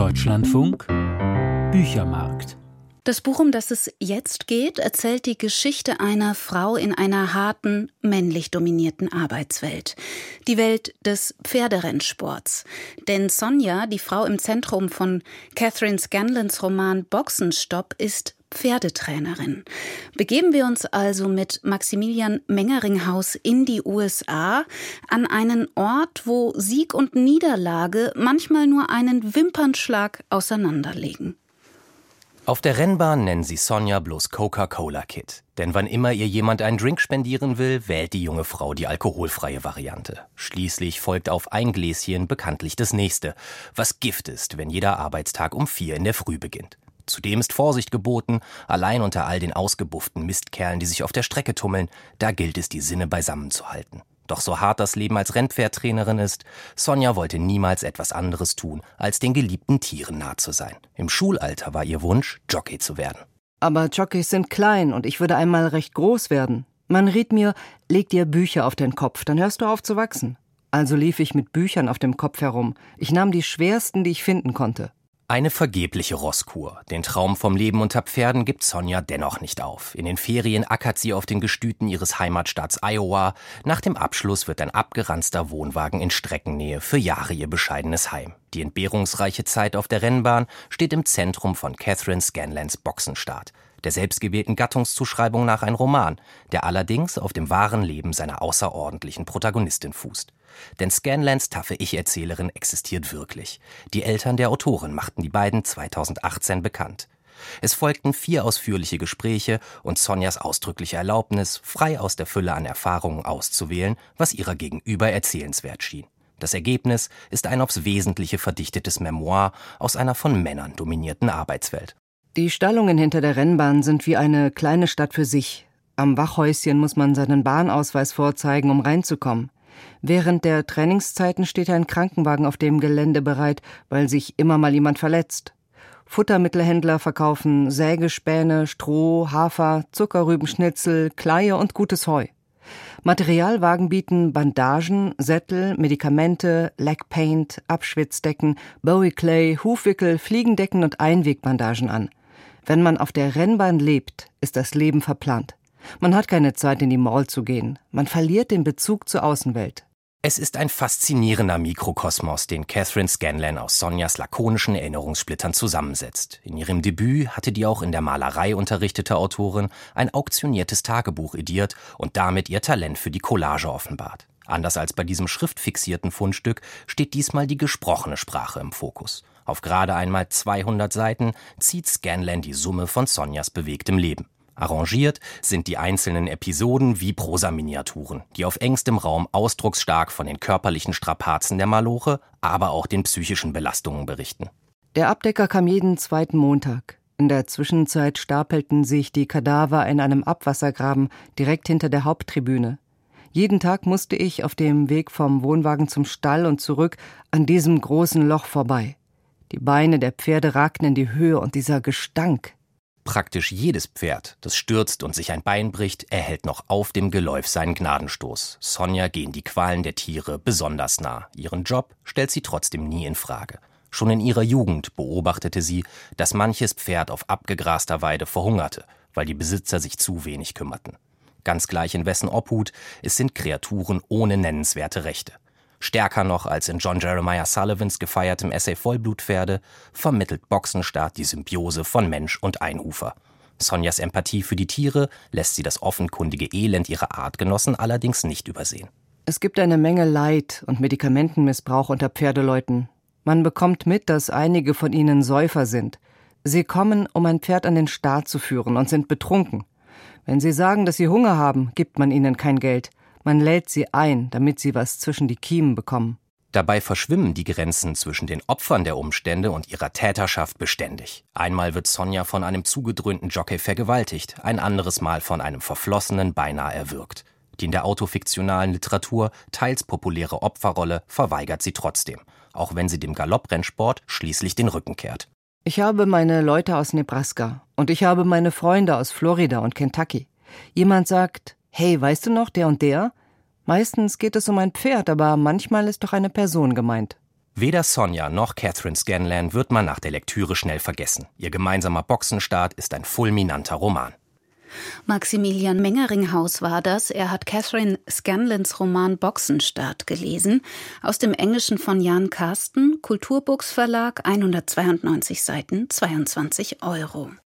Deutschlandfunk Büchermarkt. Das Buch, um das es jetzt geht, erzählt die Geschichte einer Frau in einer harten, männlich dominierten Arbeitswelt. Die Welt des Pferderennsports. Denn Sonja, die Frau im Zentrum von Catherine Scanlons Roman Boxenstopp, ist Pferdetrainerin. Begeben wir uns also mit Maximilian Mengeringhaus in die USA, an einen Ort, wo Sieg und Niederlage manchmal nur einen Wimpernschlag auseinanderlegen. Auf der Rennbahn nennen sie Sonja bloß Coca-Cola Kid. Denn wann immer ihr jemand einen Drink spendieren will, wählt die junge Frau die alkoholfreie Variante. Schließlich folgt auf ein Gläschen bekanntlich das nächste, was Gift ist, wenn jeder Arbeitstag um 4 in der Früh beginnt. Zudem ist Vorsicht geboten, allein unter all den ausgebufften Mistkerlen, die sich auf der Strecke tummeln, da gilt es, die Sinne beisammen zu halten. Doch so hart das Leben als Rennpferdtrainerin ist, Sonja wollte niemals etwas anderes tun, als den geliebten Tieren nah zu sein. Im Schulalter war ihr Wunsch, Jockey zu werden. Aber Jockeys sind klein und ich würde einmal recht groß werden. Man riet mir, leg dir Bücher auf den Kopf, dann hörst du auf zu wachsen. Also lief ich mit Büchern auf dem Kopf herum. Ich nahm die schwersten, die ich finden konnte. Eine vergebliche Rosskur. Den Traum vom Leben unter Pferden gibt Sonja dennoch nicht auf. In den Ferien ackert sie auf den Gestüten ihres Heimatstaats Iowa. Nach dem Abschluss wird ein abgeranzter Wohnwagen in Streckennähe für Jahre ihr bescheidenes Heim. Die entbehrungsreiche Zeit auf der Rennbahn steht im Zentrum von Catherine Scanlons Boxenstart, der selbstgewählten Gattungszuschreibung nach ein Roman, der allerdings auf dem wahren Leben seiner außerordentlichen Protagonistin fußt. Denn Scanlons taffe Ich-Erzählerin existiert wirklich. Die Eltern der Autorin machten die beiden 2018 bekannt. Es folgten 4 ausführliche Gespräche und Sonjas ausdrückliche Erlaubnis, frei aus der Fülle an Erfahrungen auszuwählen, was ihrer Gegenüber erzählenswert schien. Das Ergebnis ist ein aufs Wesentliche verdichtetes Memoir aus einer von Männern dominierten Arbeitswelt. Die Stallungen hinter der Rennbahn sind wie eine kleine Stadt für sich. Am Wachhäuschen muss man seinen Bahnausweis vorzeigen, um reinzukommen. Während der Trainingszeiten steht ein Krankenwagen auf dem Gelände bereit, weil sich immer mal jemand verletzt. Futtermittelhändler verkaufen Sägespäne, Stroh, Hafer, Zuckerrübenschnitzel, Kleie und gutes Heu. Materialwagen bieten Bandagen, Sättel, Medikamente, Leckpaint, Abschwitzdecken, Bowie Clay, Hufwickel, Fliegendecken und Einwegbandagen an. Wenn man auf der Rennbahn lebt, ist das Leben verplant. Man hat keine Zeit, in die Mall zu gehen. Man verliert den Bezug zur Außenwelt. Es ist ein faszinierender Mikrokosmos, den Catherine Scanlon aus Sonjas lakonischen Erinnerungssplittern zusammensetzt. In ihrem Debüt hatte die auch in der Malerei unterrichtete Autorin ein auktioniertes Tagebuch ediert und damit ihr Talent für die Collage offenbart. Anders als bei diesem schriftfixierten Fundstück steht diesmal die gesprochene Sprache im Fokus. Auf gerade einmal 200 Seiten zieht Scanlon die Summe von Sonjas bewegtem Leben. Arrangiert sind die einzelnen Episoden wie Prosaminiaturen, die auf engstem Raum ausdrucksstark von den körperlichen Strapazen der Maloche, aber auch den psychischen Belastungen berichten. Der Abdecker kam jeden 2. Montag. In der Zwischenzeit stapelten sich die Kadaver in einem Abwassergraben direkt hinter der Haupttribüne. Jeden Tag musste ich auf dem Weg vom Wohnwagen zum Stall und zurück an diesem großen Loch vorbei. Die Beine der Pferde ragten in die Höhe und dieser Gestank. Praktisch jedes Pferd, das stürzt und sich ein Bein bricht, erhält noch auf dem Geläuf seinen Gnadenstoß. Sonja gehen die Qualen der Tiere besonders nah. Ihren Job stellt sie trotzdem nie in Frage. Schon in ihrer Jugend beobachtete sie, dass manches Pferd auf abgegraster Weide verhungerte, weil die Besitzer sich zu wenig kümmerten. Ganz gleich in wessen Obhut, es sind Kreaturen ohne nennenswerte Rechte. Stärker noch als in John Jeremiah Sullivans gefeiertem Essay Vollblutpferde vermittelt Boxenstart die Symbiose von Mensch und Einhufer. Sonjas Empathie für die Tiere lässt sie das offenkundige Elend ihrer Artgenossen allerdings nicht übersehen. Es gibt eine Menge Leid und Medikamentenmissbrauch unter Pferdeleuten. Man bekommt mit, dass einige von ihnen Säufer sind. Sie kommen, um ein Pferd an den Start zu führen und sind betrunken. Wenn sie sagen, dass sie Hunger haben, gibt man ihnen kein Geld. Man lädt sie ein, damit sie was zwischen die Kiemen bekommen. Dabei verschwimmen die Grenzen zwischen den Opfern der Umstände und ihrer Täterschaft beständig. Einmal wird Sonja von einem zugedröhnten Jockey vergewaltigt, ein anderes Mal von einem Verflossenen beinahe erwürgt. Die in der autofiktionalen Literatur teils populäre Opferrolle verweigert sie trotzdem, auch wenn sie dem Galopprennsport schließlich den Rücken kehrt. Ich habe meine Leute aus Nebraska und ich habe meine Freunde aus Florida und Kentucky. Jemand sagt, hey, weißt du noch, der und der? Meistens geht es um ein Pferd, aber manchmal ist doch eine Person gemeint. Weder Sonja noch Catherine Scanlan wird man nach der Lektüre schnell vergessen. Ihr gemeinsamer Boxenstart ist ein fulminanter Roman. Maximilian Mengeringhaus war das. Er hat Catherine Scanlans Roman Boxenstart gelesen. Aus dem Englischen von Jan Karsten, Kulturbooks Verlag, 192 Seiten, 22 €.